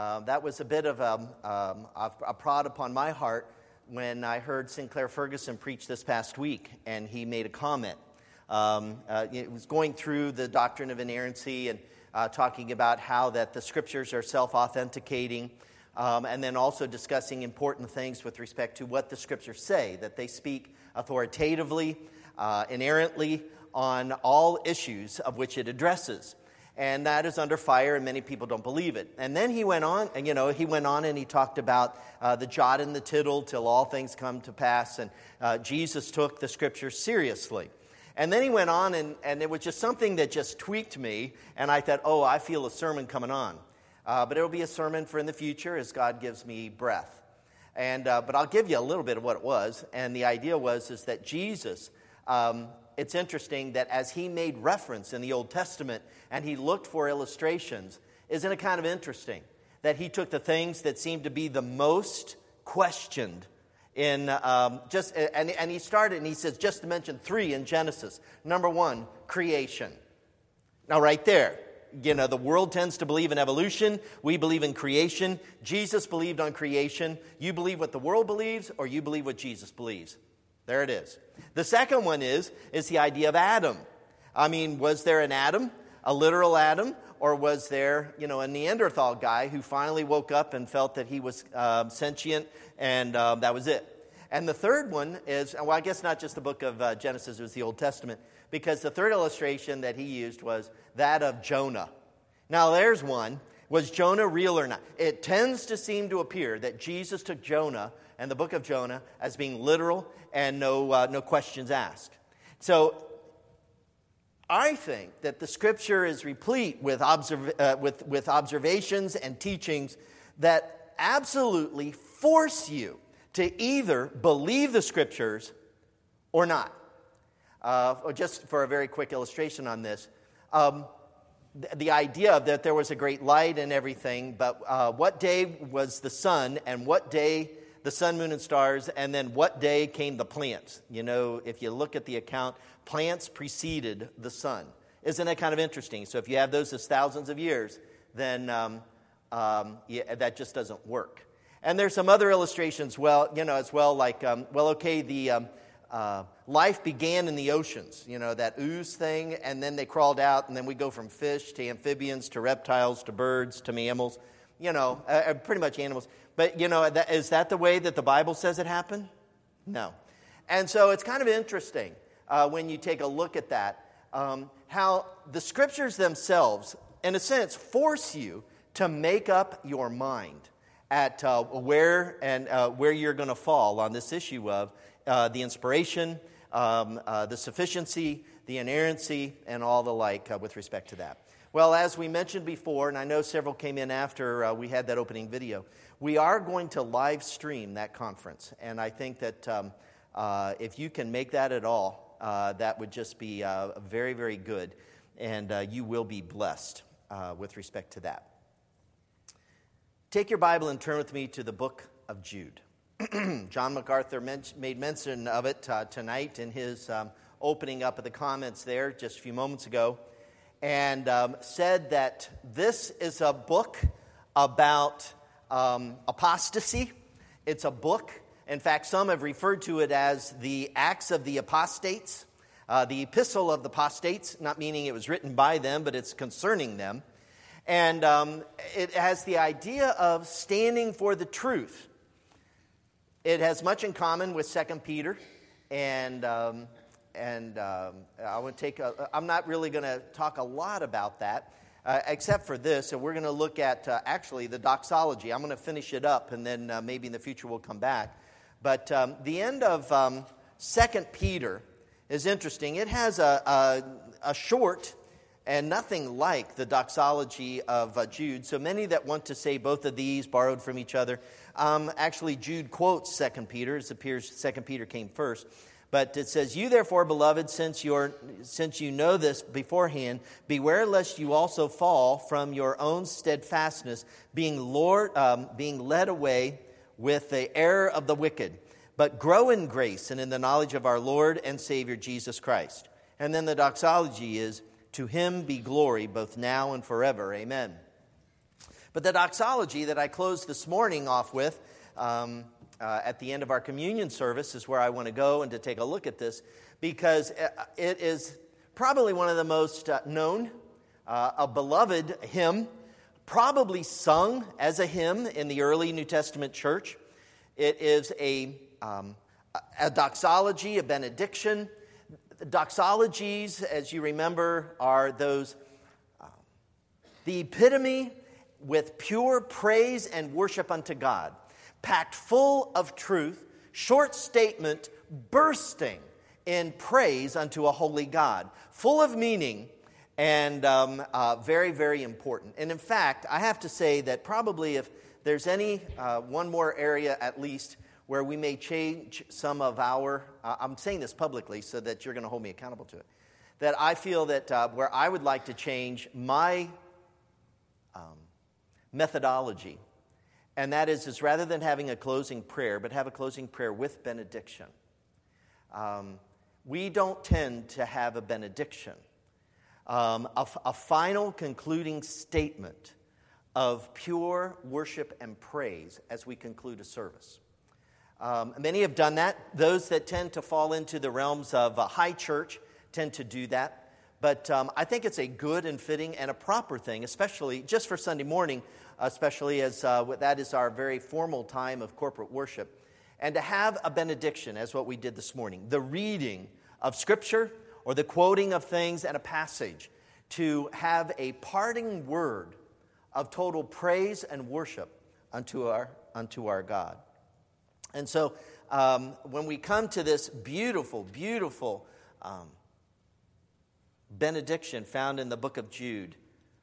That was a bit of a prod upon my heart when I heard Sinclair Ferguson preach this past week, and he made a comment. It was going through the doctrine of inerrancy and talking about how that the Scriptures are self-authenticating, and then also discussing important things with respect to what the Scriptures say, that they speak authoritatively, inerrantly on all issues of which it addresses. And that is under fire, and many people don't believe it. And then he went on, and he talked about the jot and the tittle till all things come to pass, and Jesus took the Scriptures seriously. And then he went on, and it was just something that just tweaked me, and I thought, I feel a sermon coming on. But it will be a sermon for in the future as God gives me breath. And but I'll give you a little bit of what it was, and the idea is that Jesus... It's interesting that as he made reference in the Old Testament and he looked for illustrations, isn't it kind of interesting that he took the things that seemed to be the most questioned in and he started and he says, just to mention 3 in Genesis. Number 1, creation. Now right there, the world tends to believe in evolution. We believe in creation. Jesus believed on creation. You believe what the world believes, or you believe what Jesus believes. There it is. The second one is the idea of Adam. I mean, was there an Adam, a literal Adam, or was there, a Neanderthal guy who finally woke up and felt that he was sentient, and that was it? And the third one is, well, I guess not just the book of Genesis, it was the Old Testament, because the third illustration that he used was that of Jonah. Now, there's one. Was Jonah real or not? It tends to seem to appear that Jesus took Jonah and the book of Jonah as being literal and no questions asked. So I think that the Scripture is replete with observations and teachings that absolutely force you to either believe the Scriptures or not. Just for a very quick illustration on this, the idea that there was a great light and everything, but what day was the sun, and what day the sun, moon, and stars, and then what day came the plants? If you look at the account, plants preceded the sun. Isn't that kind of interesting? So if you have those as thousands of years, then that just doesn't work. And there's some other illustrations, life began in the oceans, that ooze thing, and then they crawled out, and then we go from fish to amphibians to reptiles to birds to mammals, pretty much animals. But, is that the way that the Bible says it happened? No. And so it's kind of interesting when you take a look at that, how the Scriptures themselves, in a sense, force you to make up your mind at where you're going to fall on this issue of the inspiration, the sufficiency, the inerrancy, and all the like with respect to that. Well, as we mentioned before, and I know several came in after we had that opening video, we are going to live stream that conference. And I think that if you can make that at all, that would just be very, very good. And you will be blessed with respect to that. Take your Bible and turn with me to the book of Jude. John MacArthur made mention of it tonight in his opening up of the comments there just a few moments ago, and said that this is a book about apostasy. It's a book, in fact, some have referred to it as the Acts of the Apostates, the Epistle of the Apostates, not meaning it was written by them, but it's concerning them. And it has the idea of standing for the truth. It has much in common with 2 Peter, and I would I'm not really going to talk a lot about that, except for this. So we're going to look at actually the doxology. I'm going to finish it up, and then maybe in the future we'll come back. But the end of 2 Peter is interesting. It has a short and nothing like the doxology of Jude. So many that want to say both of these borrowed from each other. Actually, Jude quotes 2 Peter. It appears 2 Peter came first. But it says, "You therefore, beloved, since you know this beforehand, beware lest you also fall from your own steadfastness, being led away with the error of the wicked. But grow in grace and in the knowledge of our Lord and Savior Jesus Christ." And then the doxology is, "To him be glory both now and forever. Amen." But the doxology that I closed this morning off with at the end of our communion service is where I want to go and to take a look at this, because it is probably one of the most known, a beloved hymn, probably sung as a hymn in the early New Testament church. It is a doxology, a benediction. Doxologies, as you remember, are those the epitome with pure praise and worship unto God, packed full of truth, short statement bursting in praise unto a holy God, full of meaning and very, very important. And in fact, I have to say that probably if there's any one more area at least where we may change some of our, I'm saying this publicly so that you're going to hold me accountable to it, that I feel that where I would like to change my methodology, and that is rather than having a closing prayer, but have a closing prayer with benediction. We don't tend to have a benediction, a final concluding statement of pure worship and praise as we conclude a service. Many have done that. Those that tend to fall into the realms of high church tend to do that. But I think it's a good and fitting and a proper thing, especially just for Sunday morning, especially as that is our very formal time of corporate worship. And to have a benediction, as what we did this morning, the reading of Scripture or the quoting of things and a passage, to have a parting word of total praise and worship unto our God. And so when we come to this beautiful, beautiful benediction found in the book of Jude,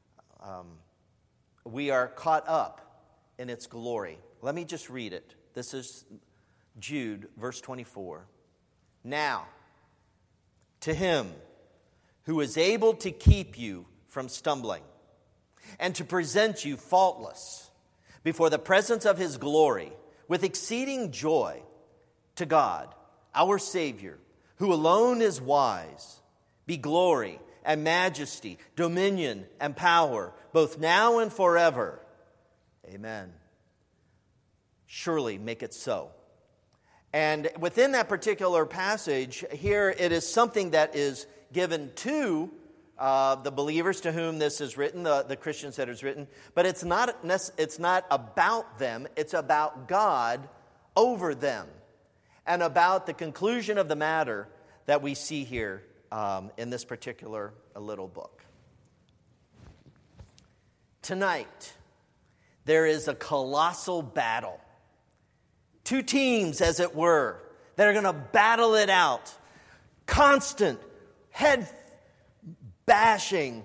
we are caught up in its glory. Let me just read it. This is Jude, verse 24. Now, to him who is able to keep you from stumbling and to present you faultless before the presence of his glory with exceeding joy, to God, our Savior, who alone is wise, be glory and majesty, dominion and power, both now and forever. Amen. Surely make it so. And within that particular passage, here it is something that is given to the believers to whom this is written, the Christians that it's written. But it's not about them. It's about God over them. And about the conclusion of the matter that we see here in this particular little book. Tonight, there is a colossal battle. Two teams, as it were, that are going to battle it out. Constant, head-bashing,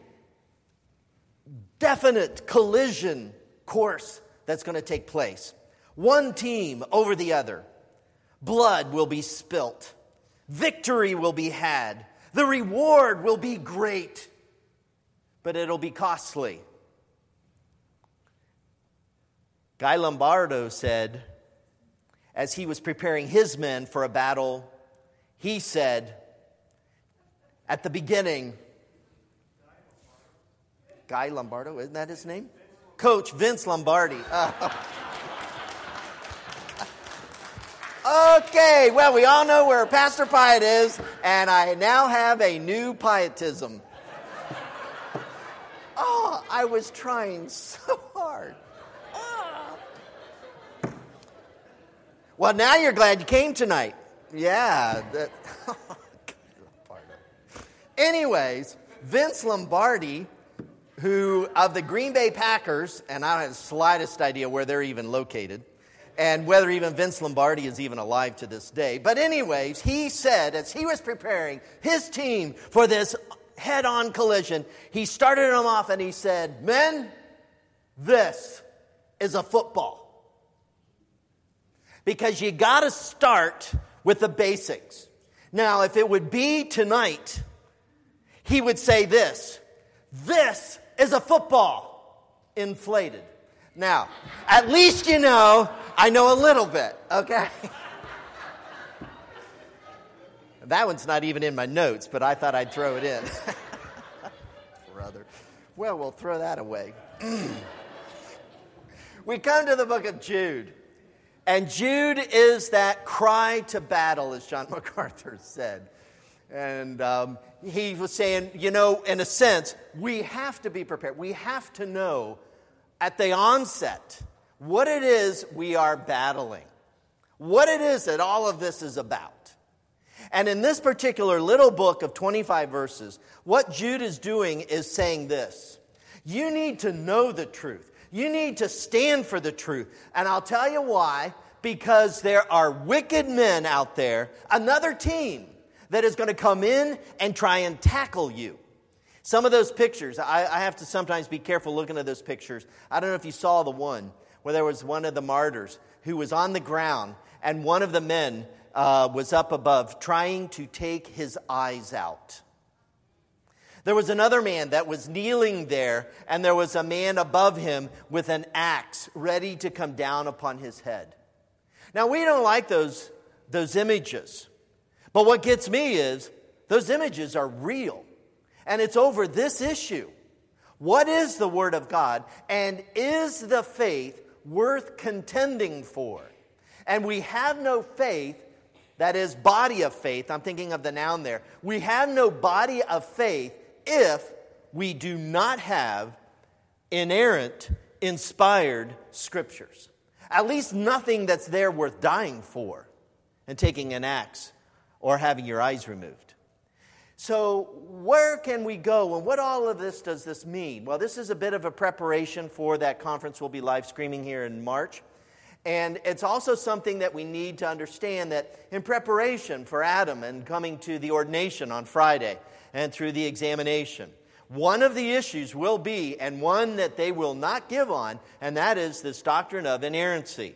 definite collision course that's going to take place. One team over the other. Blood will be spilt. Victory will be had. The reward will be great. But it'll be costly. Guy Lombardo said, as he was preparing his men for a battle, he said, at the beginning, Guy Lombardo, isn't that his name? Coach Vince Lombardi. Okay, well, we all know where Pastor Pyatt is, and I now have a new pietism. Oh, I was trying so hard. Well, now you're glad you came tonight. Yeah. Anyways, Vince Lombardi, who of the Green Bay Packers, and I don't have the slightest idea where they're even located, and whether even Vince Lombardi is even alive to this day. But anyways, he said, as he was preparing his team for this head-on collision, he started them off and he said, men, this is a football. Because you got to start with the basics. Now, if it would be tonight, he would say this is a football, inflated. Now, at least you know, I know a little bit, okay? That one's not even in my notes, but I thought I'd throw it in. Brother. Well, we'll throw that away. We come to the book of Jude. And Jude is that cry to battle, as John MacArthur said. And he was saying, in a sense, we have to be prepared. We have to know at the onset what it is we are battling. What it is that all of this is about. And in this particular little book of 25 verses, what Jude is doing is saying this. You need to know the truth. You need to stand for the truth. And I'll tell you why. Because there are wicked men out there, another team that is going to come in and try and tackle you. Some of those pictures, I have to sometimes be careful looking at those pictures. I don't know if you saw the one where there was one of the martyrs who was on the ground and one of the men was up above trying to take his eyes out. There was another man that was kneeling there, and there was a man above him with an axe ready to come down upon his head. Now, we don't like those images. But what gets me is those images are real. And it's over this issue. What is the Word of God? And is the faith worth contending for? And we have no faith, that is body of faith. I'm thinking of the noun there. We have no body of faith if we do not have inerrant, inspired Scriptures. At least nothing that's there worth dying for and taking an axe or having your eyes removed. So where can we go, and what all of this does this mean? Well, this is a bit of a preparation for that conference we'll be live streaming here in March. And it's also something that we need to understand that in preparation for Adam and coming to the ordination on Friday and through the examination, one of the issues will be, and one that they will not give on, and that is this doctrine of inerrancy.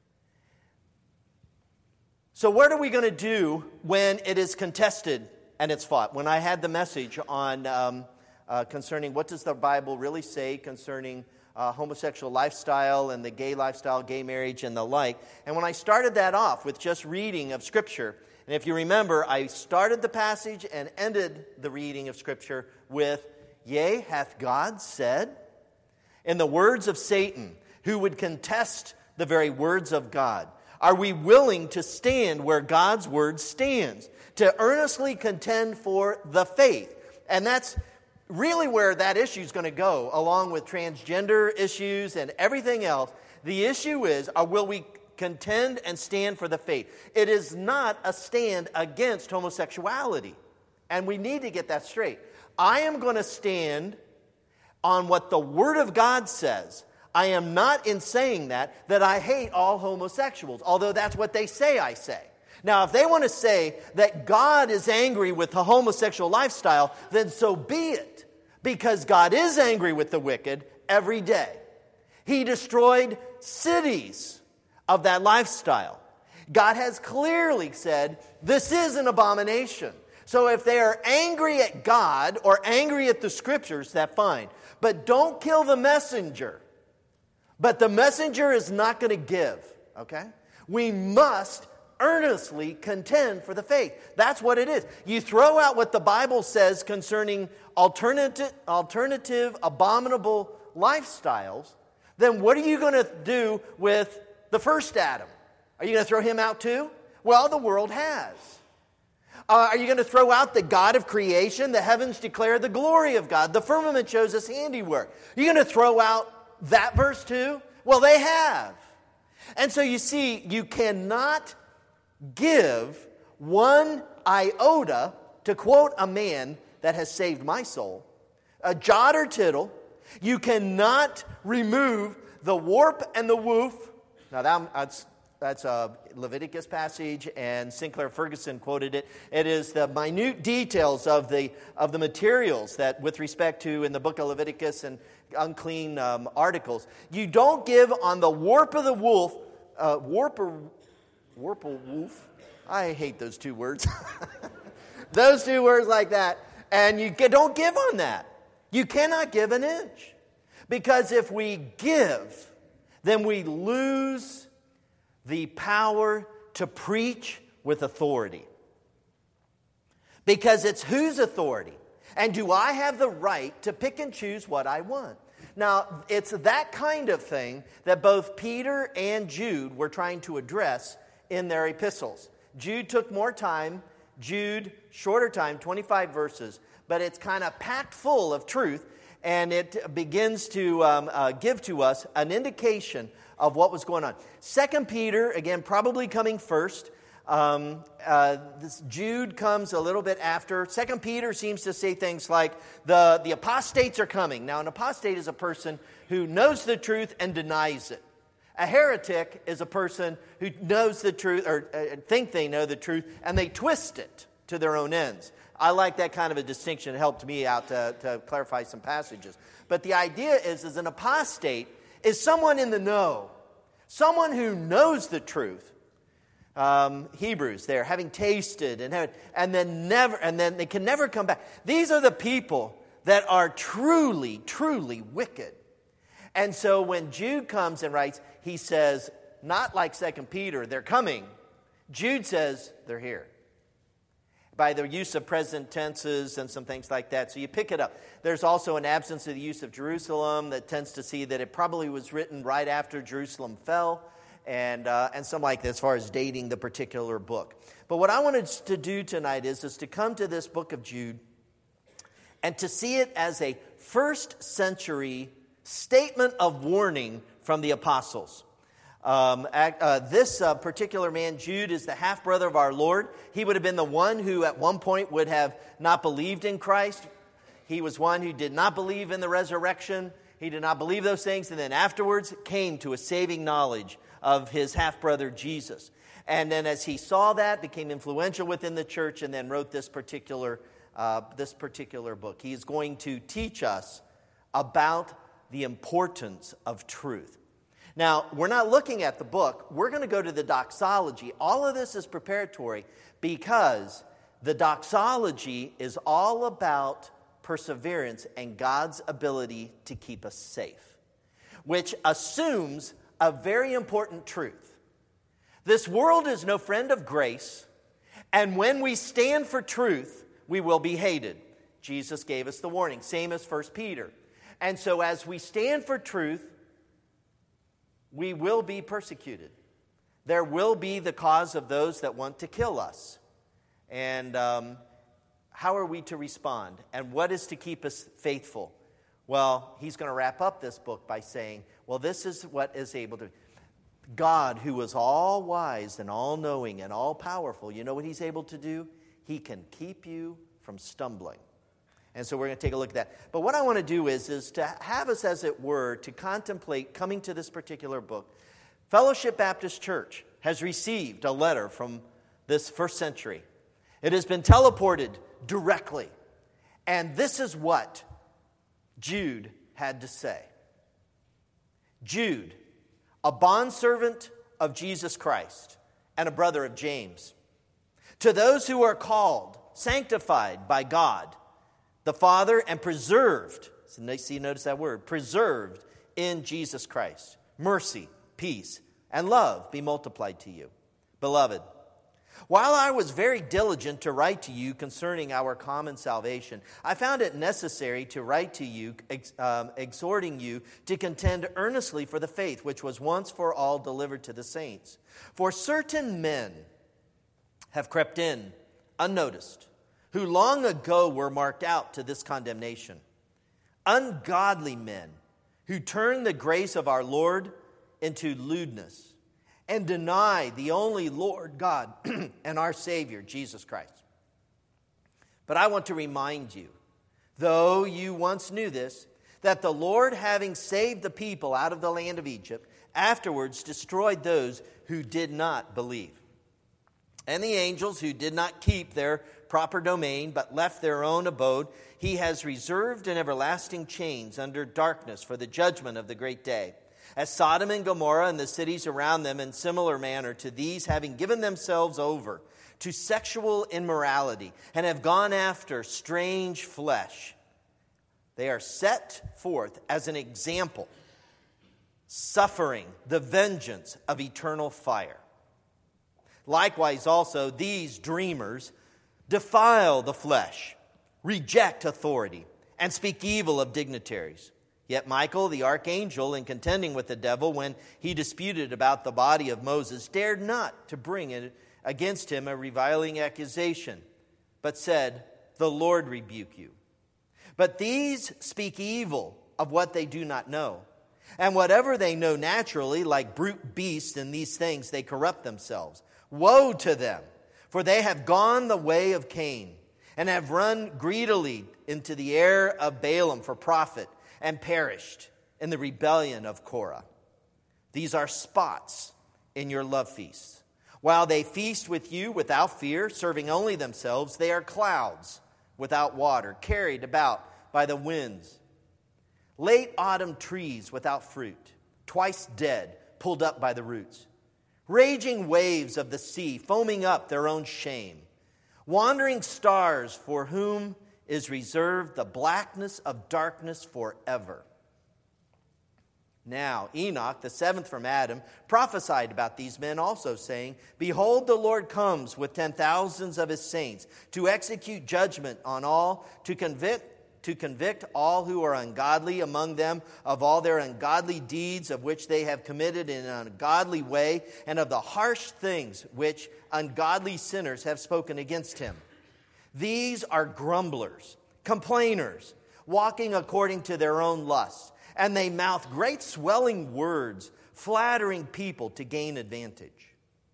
So what are we going to do when it is contested and it's fought? When I had the message on concerning what does the Bible really say concerning homosexual lifestyle and the gay lifestyle, gay marriage and the like, and when I started that off with just reading of Scripture, and if you remember, I started the passage and ended the reading of Scripture with, "Yea, hath God said?" In the words of Satan, who would contest the very words of God. Are we willing to stand where God's word stands? To earnestly contend for the faith. And that's really where that issue is going to go, along with transgender issues and everything else. The issue is, will we contend and stand for the faith? It is not a stand against homosexuality. And we need to get that straight. I am going to stand on what the Word of God says. I am not in saying that I hate all homosexuals, although that's what they say I say. Now, if they want to say that God is angry with the homosexual lifestyle, then so be it. Because God is angry with the wicked every day. He destroyed cities of that lifestyle. God has clearly said, this is an abomination. So if they are angry at God or angry at the Scriptures, that's fine. But don't kill the messenger. But the messenger is not going to give, okay? We must earnestly contend for the faith. That's what it is. You throw out what the Bible says concerning alternative abominable lifestyles, then what are you going to do with the first Adam? Are you going to throw him out too? Well, the world has. Are you going to throw out the God of creation? The heavens declare the glory of God. The firmament shows his handiwork. Are you going to throw out that verse too? Well, they have. And so you see, you cannot give one iota, to quote a man that has saved my soul, a jot or tittle. You cannot remove the warp and the woof. Now that's a Leviticus passage, and Sinclair Ferguson quoted it. It is the minute details of the materials that, with respect to in the book of Leviticus and unclean articles, you don't give on the warp of the wolf, warp or woof. I hate those two words. Those two words like that, and you don't give on that. You cannot give an inch, because if we give, then we lose the power to preach with authority. Because it's whose authority? And do I have the right to pick and choose what I want? Now, it's that kind of thing that both Peter and Jude were trying to address in their epistles. Jude took more time, Jude shorter time, 25 verses, but it's kind of packed full of truth, and it begins to give to us an indication of what was going on. 2 Peter, again, probably coming first. This Jude comes a little bit after. 2 Peter seems to say things like, the apostates are coming. Now, an apostate is a person who knows the truth and denies it. A heretic is a person who knows the truth, or think they know the truth, and they twist it to their own ends. I like that kind of a distinction. It helped me out to clarify some passages. But the idea is an apostate is someone in the know, someone who knows the truth. Hebrews there, having tasted and then they can never come back. These are the people that are truly, truly wicked. And so when Jude comes and writes, he says, not like 2 Peter, they're coming. Jude says, they're here. By the use of present tenses and some things like that. So you pick it up. There's also an absence of the use of Jerusalem that tends to see that it probably was written right after Jerusalem fell. And something like that as far as dating the particular book. But what I wanted to do tonight is to come to this book of Jude and to see it as a first century statement of warning from the apostles. This particular man, Jude, is the half-brother of our Lord. He would have been the one who at one point would have not believed in Christ. He was one who did not believe in the resurrection. He did not believe those things, and then afterwards came to a saving knowledge of his half-brother Jesus. And then as he saw that, became influential within the church, and then wrote this particular book. He is going to teach us about the importance of truth. Now, we're not looking at the book. We're going to go to the doxology. All of this is preparatory because the doxology is all about perseverance and God's ability to keep us safe, which assumes a very important truth. This world is no friend of grace, and when we stand for truth, we will be hated. Jesus gave us the warning, same as 1 Peter. And so as we stand for truth, we will be persecuted. There will be the cause of those that want to kill us. And how are we to respond? And what is to keep us faithful? Well, he's going to wrap up this book by saying, well, this is what is able to... God, who is all wise and all knowing and all powerful, you know what he's able to do? He can keep you from stumbling. And so we're going to take a look at that. But what I want to do is to have us, as it were, to contemplate coming to this particular book. Fellowship Baptist Church has received a letter from this first century. It has been teleported directly. And this is what Jude had to say. Jude, a bondservant of Jesus Christ and a brother of James, to those who are called, sanctified by God, the Father, and preserved, notice that word, preserved in Jesus Christ. Mercy, peace, and love be multiplied to you. Beloved, while I was very diligent to write to you concerning our common salvation, I found it necessary to write to you, exhorting you to contend earnestly for the faith which was once for all delivered to the saints. For certain men have crept in unnoticed, who long ago were marked out to this condemnation. Ungodly men who turn the grace of our Lord into lewdness and deny the only Lord God and our Savior, Jesus Christ. But I want to remind you, though you once knew this, that the Lord, having saved the people out of the land of Egypt, afterwards destroyed those who did not believe. And the angels who did not keep their proper domain, but left their own abode, he has reserved in everlasting chains under darkness for the judgment of the great day. As Sodom and Gomorrah and the cities around them in similar manner to these, having given themselves over to sexual immorality and have gone after strange flesh, they are set forth as an example, suffering the vengeance of eternal fire. Likewise also, these dreamers defile the flesh, reject authority, and speak evil of dignitaries. Yet Michael, the archangel, in contending with the devil when he disputed about the body of Moses, dared not to bring it against him a reviling accusation, but said, "The Lord rebuke you." But these speak evil of what they do not know. And whatever they know naturally, like brute beasts in these things, they corrupt themselves. Woe to them, for they have gone the way of Cain, and have run greedily into the air of Balaam for profit, and perished in the rebellion of Korah. These are spots in your love feasts. While they feast with you without fear, serving only themselves, they are clouds without water, carried about by the winds. Late autumn trees without fruit, twice dead, pulled up by the roots. Raging waves of the sea, foaming up their own shame. Wandering stars for whom is reserved the blackness of darkness forever. Now, Enoch, the seventh from Adam, prophesied about these men also, saying, "Behold, the Lord comes with 10,000s of his saints to execute judgment on all, to convict all who are ungodly among them of all their ungodly deeds of which they have committed in an ungodly way, and of the harsh things which ungodly sinners have spoken against him. These are grumblers, complainers, walking according to their own lusts, and they mouth great swelling words, flattering people to gain advantage."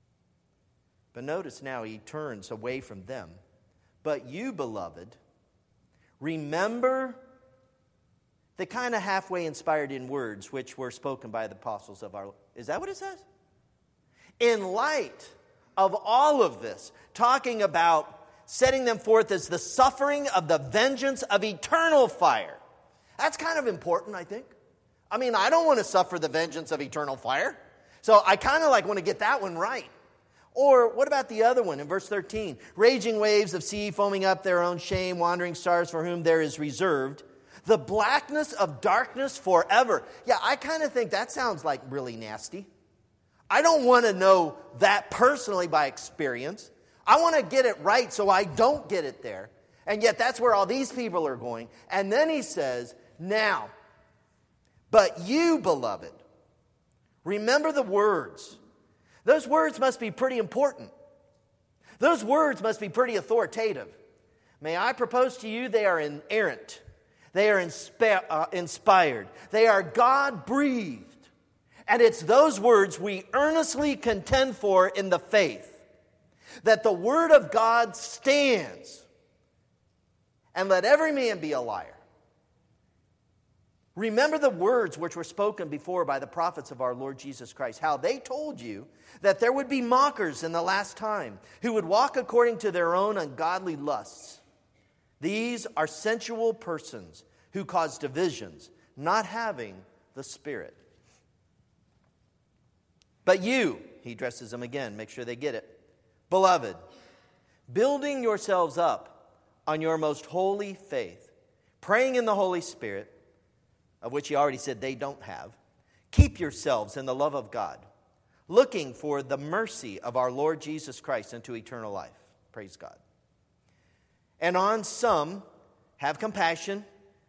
But notice now he turns away from them. "But you, beloved, remember," the kind of halfway inspired in words which were spoken by the apostles of our... Is that what it says? In light of all of this, talking about setting them forth as the suffering of the vengeance of eternal fire. That's kind of important, I think. I mean, I don't want to suffer the vengeance of eternal fire. So I kind of want to get that one right. Or what about the other one in verse 13? Raging waves of sea foaming up their own shame, wandering stars for whom there is reserved the blackness of darkness forever. Yeah, I kind of think that sounds like really nasty. I don't want to know that personally by experience. I want to get it right so I don't get it there. And yet that's where all these people are going. And then he says, "Now, but you, beloved, remember the words." Those words must be pretty important. Those words must be pretty authoritative. May I propose to you, they are inerrant. They are inspired. They are God-breathed. And it's those words we earnestly contend for in the faith. That the word of God stands. And let every man be a liar. Remember the words which were spoken before by the prophets of our Lord Jesus Christ, how they told you that there would be mockers in the last time, who would walk according to their own ungodly lusts. These are sensual persons who cause divisions, not having the Spirit. But you, he addresses them again, make sure they get it. Beloved, building yourselves up on your most holy faith, praying in the Holy Spirit, of which he already said they don't have, keep yourselves in the love of God, looking for the mercy of our Lord Jesus Christ unto eternal life. Praise God. And on some, have compassion,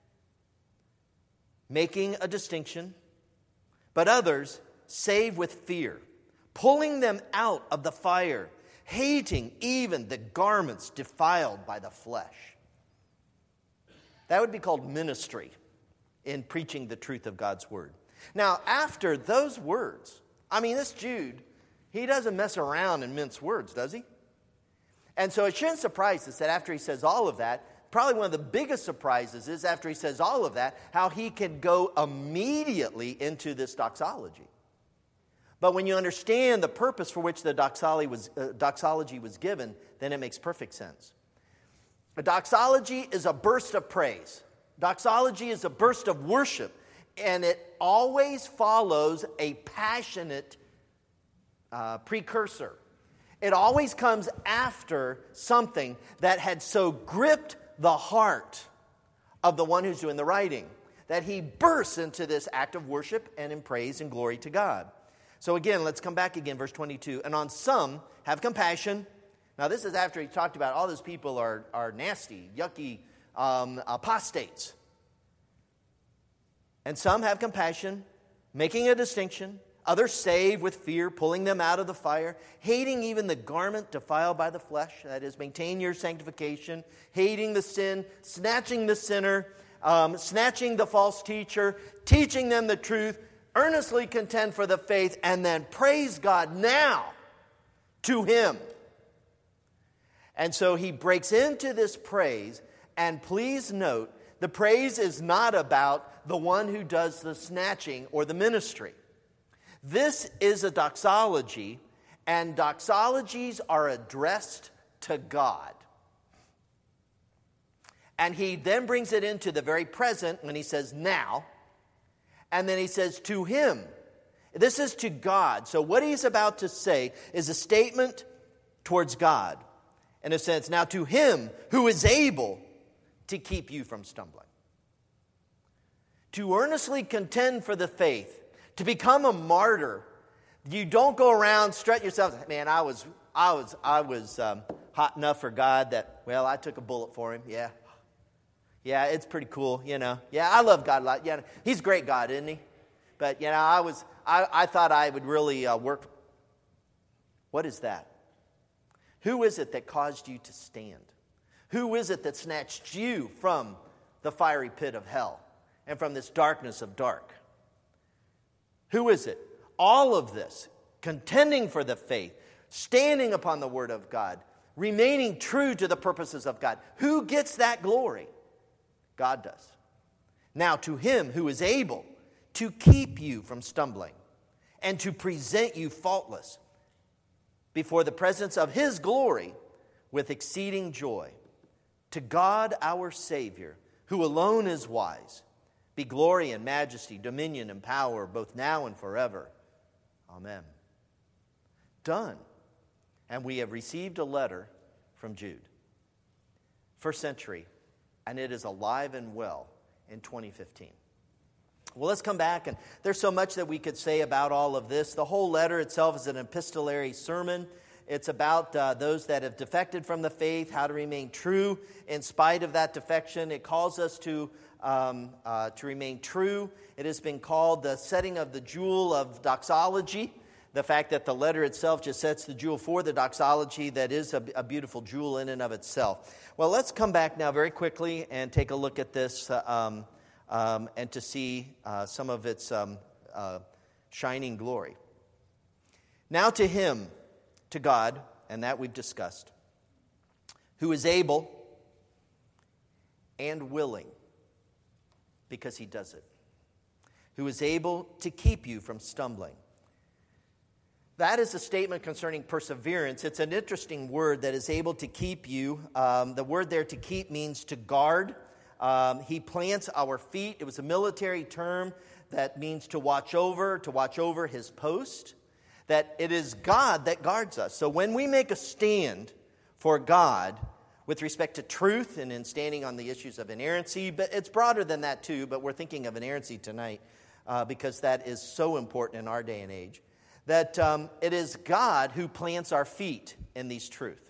making a distinction, but others, save with fear, pulling them out of the fire, hating even the garments defiled by the flesh. That would be called ministry in preaching the truth of God's word. Now, after those words, I mean, this Jude, he doesn't mess around and mince words, does he? And so it shouldn't surprise us that after he says all of that, probably one of the biggest surprises is after he says all of that, how he can go immediately into this doxology. But when you understand the purpose for which the doxology was given, then it makes perfect sense. A doxology is a burst of praise. Doxology is a burst of worship, and it always follows a passionate precursor. It always comes after something that had so gripped the heart of the one who's doing the writing that he bursts into this act of worship and in praise and glory to God. So again, let's come back again, verse 22. And on some, have compassion. Now this is after he talked about all those people are nasty, yucky, apostates. And some have compassion, making a distinction. Others save with fear, pulling them out of the fire, hating even the garment defiled by the flesh, that is, maintain your sanctification, hating the sin, snatching the sinner, snatching the false teacher, teaching them the truth, earnestly contend for the faith, and then praise God now to Him. And so he breaks into this praise, and please note, the praise is not about the one who does the snatching or the ministry. This is a doxology, and doxologies are addressed to God. And he then brings it into the very present when he says now, and then he says to Him. This is to God. So what he's about to say is a statement towards God. In a sense, now to Him who is able to keep you from stumbling. To earnestly contend for the faith. To become a martyr. You don't go around strut yourself. Man, I was hot enough for God that, well, I took a bullet for Him. Yeah, it's pretty cool, you know. Yeah, I love God a lot. Yeah, He's a great God, isn't He? But, you know, I thought I would really work. What is that? Who is it that caused you to stand? Who is it that snatched you from the fiery pit of hell and from this darkness of dark? Who is it? All of this, contending for the faith, standing upon the Word of God, remaining true to the purposes of God. Who gets that glory? God does. Now to Him who is able to keep you from stumbling and to present you faultless before the presence of His glory with exceeding joy. To God our Savior, who alone is wise, be glory and majesty, dominion and power, both now and forever. Amen. Done. And we have received a letter from Jude. First century, and it is alive and well in 2015. Well, let's come back, and there's so much that we could say about all of this. The whole letter itself is an epistolary sermon. It's about those that have defected from the faith, how to remain true in spite of that defection. It calls us to remain true. It has been called the setting of the jewel of doxology. The fact that the letter itself just sets the jewel for the doxology, that is a beautiful jewel in and of itself. Well, let's come back now very quickly and take a look at this and to see some of its shining glory. Now to Him, to God, and that we've discussed, who is able and willing, because He does it, who is able to keep you from stumbling. That is a statement concerning perseverance. It's an interesting word, that is able to keep you. The word there, to keep, means to guard. He plants our feet. It was a military term that means to watch over His post. That it is God that guards us. So when we make a stand for God with respect to truth and in standing on the issues of inerrancy, but it's broader than that too, but we're thinking of inerrancy tonight because that is so important in our day and age. That it is God who plants our feet in these truths.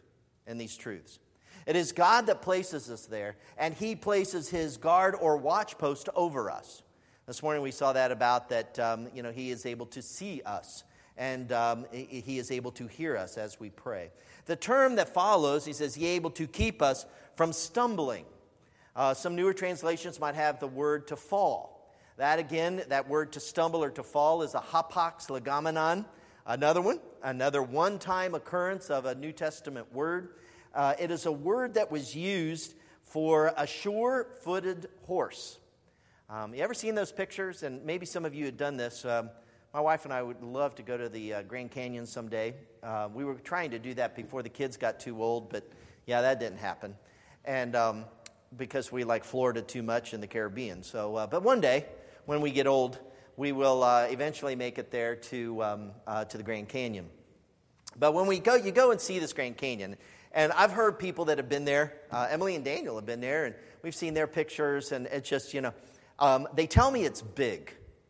It is God that places us there, and He places His guard or watch post over us. This morning we saw that about that, He is able to see us, and He is able to hear us as we pray. The term that follows, he says, He is able to keep us from stumbling. Some newer translations might have the word to fall. That again, that word to stumble or to fall is a hapax legomenon. Another one-time occurrence of a New Testament word. It is a word that was used for a sure-footed horse. You ever seen those pictures? And maybe some of you had done this. My wife and I would love to go to the Grand Canyon someday. We were trying to do that before the kids got too old, but yeah, that didn't happen. And because we like Florida too much in the Caribbean. So, but one day, when we get old, we will eventually make it there to the Grand Canyon. But when we go, you go and see this Grand Canyon. And I've heard people that have been there. Emily and Daniel have been there, and we've seen their pictures. And it's just, they tell me it's big.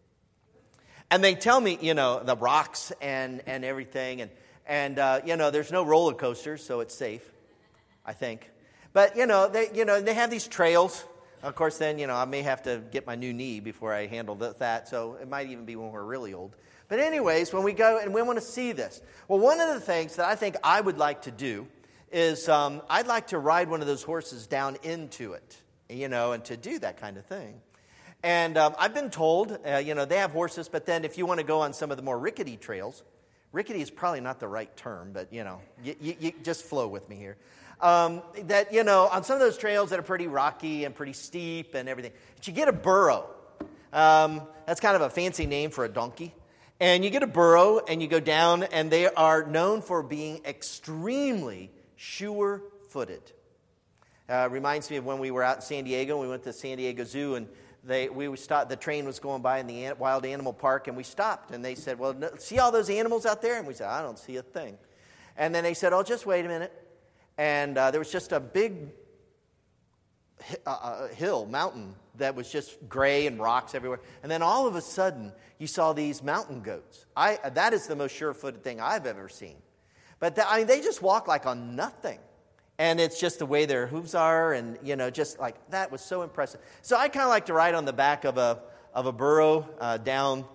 And they tell me, the rocks and everything. And there's no roller coasters, so it's safe, I think. But, they have these trails. Of course, then, I may have to get my new knee before I handle that, so it might even be when we're really old. But anyways, when we go and we want to see this, well, one of the things that I think I would like to do is I'd like to ride one of those horses down into it, and to do that kind of thing. And I've been told, they have horses, but then if you want to go on some of the more rickety trails, rickety is probably not the right term, but, you just flow with me here. That, on some of those trails that are pretty rocky and pretty steep and everything, that you get a burro. That's kind of a fancy name for a donkey. And you get a burro and you go down, and they are known for being extremely sure-footed. Reminds me of when we were out in San Diego. We went to San Diego Zoo, and we stopped. The train was going by in the wild animal park, and we stopped. And they said, "Well, see all those animals out there?" And we said, "I don't see a thing." And then they said, "Oh, just wait a minute." And there was just a big mountain that was just gray and rocks everywhere. And then all of a sudden, you saw these mountain goats. That is the most sure-footed thing I've ever seen. But they just walk like on nothing. And it's just the way their hooves are, and, just like, that was so impressive. So I kind of like to ride on the back of a burro down,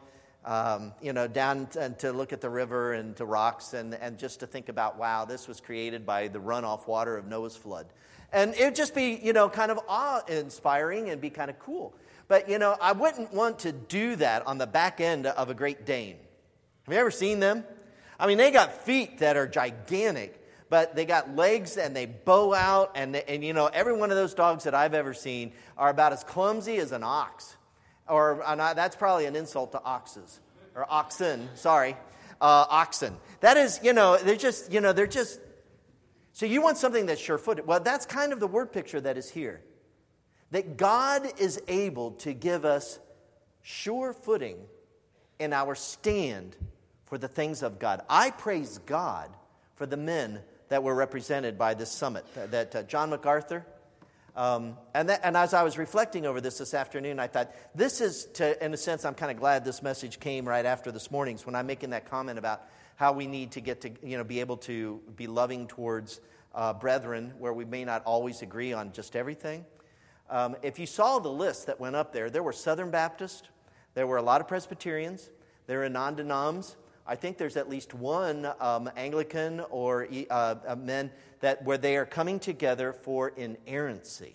down to look at the river and to rocks, and just to think about, wow, this was created by the runoff water of Noah's flood. And it would just be, kind of awe-inspiring and be kind of cool. But, I wouldn't want to do that on the back end of a Great Dane. Have you ever seen them? I mean, they got feet that are gigantic, but they got legs and they bow out. And every one of those dogs that I've ever seen are about as clumsy as an ox. That's probably an insult to oxes. Or oxen, sorry. Oxen. That is, they're just... So you want something that's sure-footed. Well, that's kind of the word picture that is here. That God is able to give us sure footing in our stand for the things of God. I praise God for the men that were represented by this summit. That John MacArthur. And as I was reflecting over this afternoon, I thought, this is, in a sense, I'm kind of glad this message came right after this morning's, when I'm making that comment about how we need to get to, be able to be loving towards brethren where we may not always agree on just everything. If you saw the list that went up there were Southern Baptists, there were a lot of Presbyterians, there were non-denoms. I think there's at least one Anglican or men where they are coming together for inerrancy.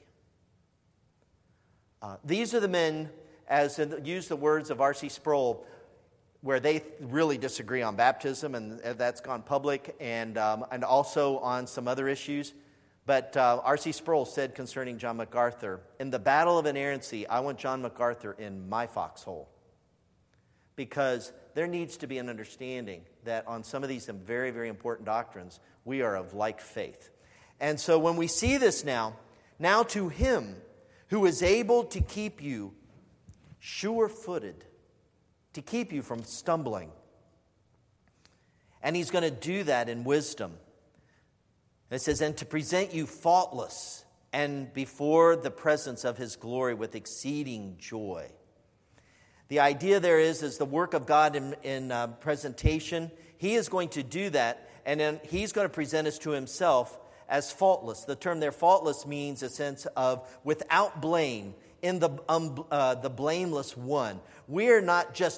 These are the men, use the words of R.C. Sproul, where they really disagree on baptism, and that's gone public, and also on some other issues. But R.C. Sproul said concerning John MacArthur, in the battle of inerrancy, I want John MacArthur in my foxhole. Because there needs to be an understanding that on some of these very, very important doctrines, we are of like faith. And so when we see this now to him who is able to keep you sure-footed, to keep you from stumbling. And he's going to do that in wisdom. And it says, and to present you faultless and before the presence of his glory with exceeding joy. The idea there is the work of God in presentation. He is going to do that, and then he's going to present us to himself as faultless. The term there, faultless, means a sense of without blame, in the blameless one. We are not just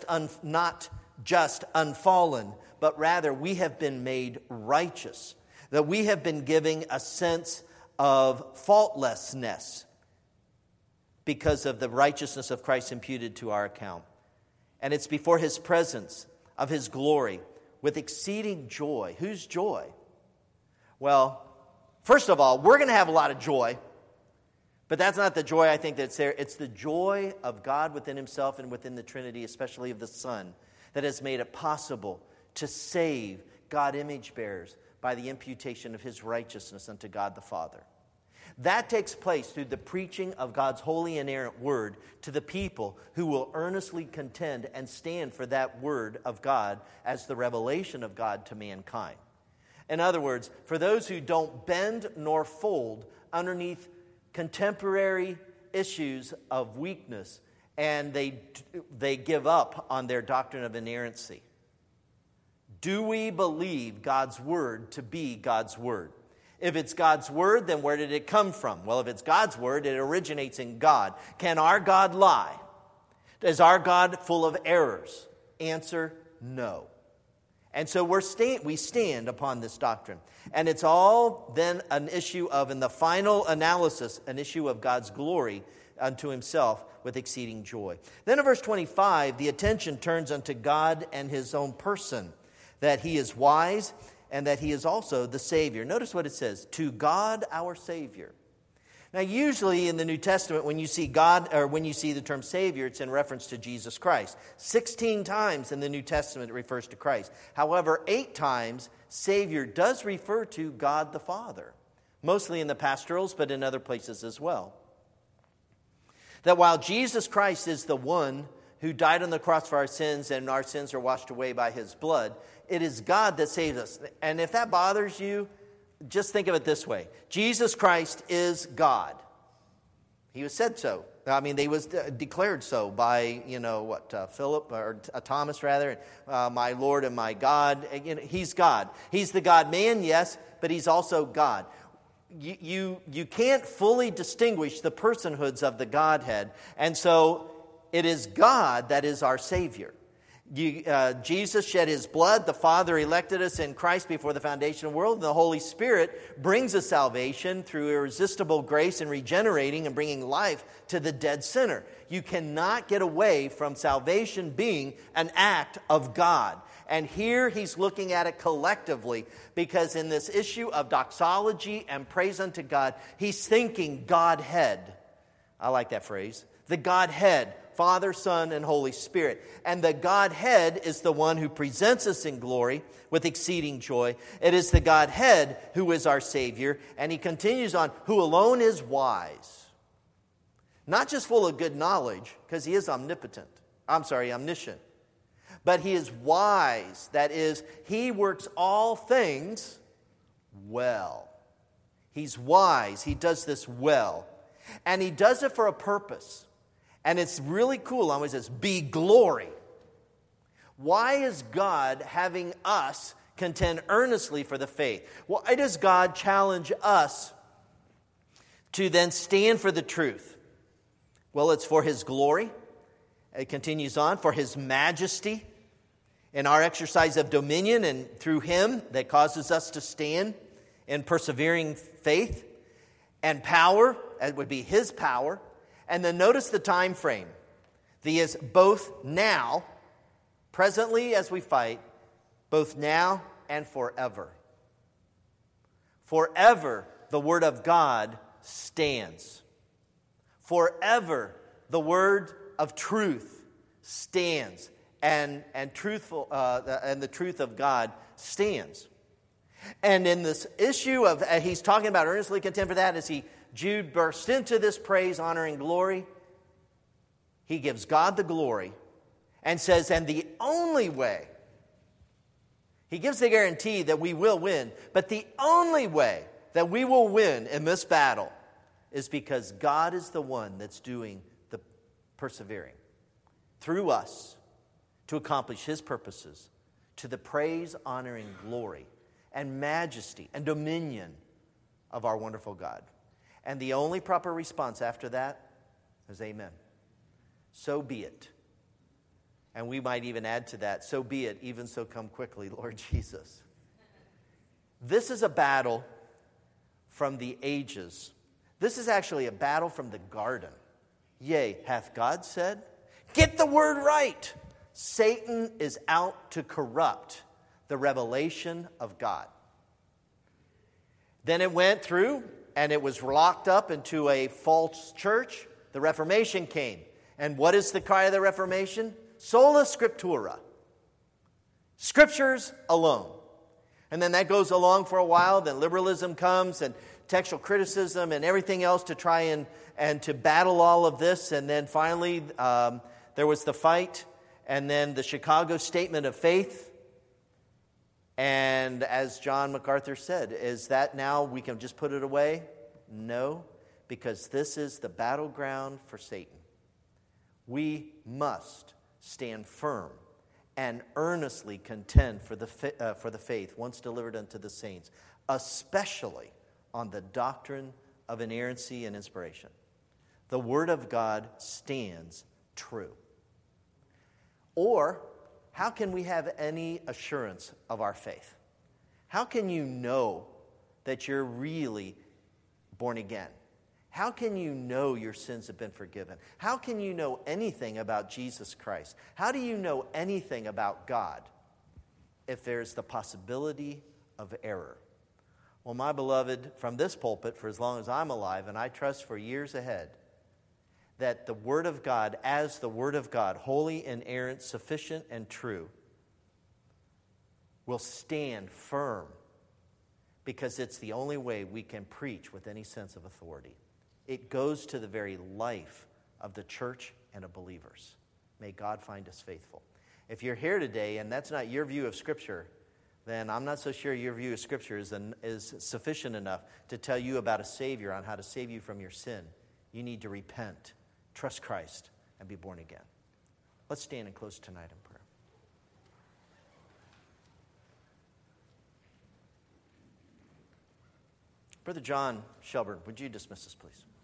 unfallen, but rather we have been made righteous. That we have been given a sense of faultlessness because of the righteousness of Christ imputed to our account. And it's before his presence of his glory with exceeding joy. Whose joy? Well, first of all, we're going to have a lot of joy. But that's not the joy I think that's there. It's the joy of God within himself and within the Trinity, especially of the Son, that has made it possible to save God image bearers by the imputation of his righteousness unto God the Father. That takes place through the preaching of God's holy inerrant word to the people who will earnestly contend and stand for that word of God as the revelation of God to mankind. In other words, for those who don't bend nor fold underneath contemporary issues of weakness, and they give up on their doctrine of inerrancy. Do we believe God's word to be God's word? If it's God's word, then where did it come from? Well, if it's God's word, it originates in God. Can our God lie? Is our God full of errors? Answer, no. And so we stand upon this doctrine. And it's all then an issue of, in the final analysis, an issue of God's glory unto himself with exceeding joy. Then in verse 25, the attention turns unto God and his own person, that he is wise and that he is also the Savior. Notice what it says, to God our Savior. Now, usually in the New Testament, when you see God, or when you see the term Savior, it's in reference to Jesus Christ. 16 times in the New Testament it refers to Christ. However, 8 times Savior does refer to God the Father, mostly in the pastorals, but in other places as well. That while Jesus Christ is the one who died on the cross for our sins and our sins are washed away by his blood, it is God that saves us. And if that bothers you, just think of it this way. Jesus Christ is God. He was said so. I mean, he was declared so by, Philip, or Thomas rather, my Lord and my God. He's God. He's the God-man, yes, but he's also God. You can't fully distinguish the personhoods of the Godhead, and so it is God that is our Savior. Jesus shed his blood. The Father elected us in Christ before the foundation of the world. And the Holy Spirit brings us salvation through irresistible grace and regenerating and bringing life to the dead sinner. You cannot get away from salvation being an act of God. And here he's looking at it collectively, because in this issue of doxology and praise unto God, he's thinking Godhead. I like that phrase. The Godhead. Father, Son, and Holy Spirit. And the Godhead is the one who presents us in glory with exceeding joy. It is the Godhead who is our Savior. And he continues on, who alone is wise. Not just full of good knowledge, because he is omniscient. But he is wise. That is, he works all things well. He's wise. He does this well. And he does it for a purpose. And it's really cool. Always says, be glory. Why is God having us contend earnestly for the faith? Why does God challenge us to then stand for the truth? Well, it's for his glory. It continues on, for his majesty in our exercise of dominion, and through him that causes us to stand in persevering faith, and power, it would be his power. And then notice the time frame. The is both now, presently as we fight, both now and forever. Forever the word of God stands. Forever the word of truth stands, and truthful and the truth of God stands. And in this issue of he's talking about earnestly contend for that, as Jude bursts into this praise, honor, and glory. He gives God the glory and says, and the only way, he gives the guarantee that we will win, but the only way that we will win in this battle is because God is the one that's doing the persevering through us to accomplish his purposes, to the praise, honor, and glory and majesty and dominion of our wonderful God. And the only proper response after that is amen. So be it. And we might even add to that, so be it, even so come quickly, Lord Jesus. This is a battle from the ages. This is actually a battle from the garden. Yea, hath God said? Get the word right. Satan is out to corrupt the revelation of God. Then it went through, and it was locked up into a false church. The Reformation came. And what is the cry of the Reformation? Sola Scriptura. Scriptures alone. And then that goes along for a while. Then liberalism comes, and textual criticism and everything else to try and to battle all of this. And then finally, there was the fight. And then the Chicago Statement of Faith. And as John MacArthur said, is that now we can just put it away? No, because this is the battleground for Satan. We must stand firm and earnestly contend for the faith once delivered unto the saints, especially on the doctrine of inerrancy and inspiration. The Word of God stands true. Or, how can we have any assurance of our faith? How can you know that you're really born again? How can you know your sins have been forgiven? How can you know anything about Jesus Christ? How do you know anything about God if there's the possibility of error? Well, my beloved, from this pulpit, for as long as I'm alive, and I trust for years ahead, that the Word of God, as the Word of God, holy, inerrant, sufficient, and true, will stand firm because it's the only way we can preach with any sense of authority. It goes to the very life of the church and of believers. May God find us faithful. If you're here today and that's not your view of Scripture, then I'm not so sure your view of Scripture is sufficient enough to tell you about a Savior on how to save you from your sin. You need to repent, trust Christ, and be born again. Let's stand and close tonight in prayer. Brother John Shelburne, would you dismiss us, please?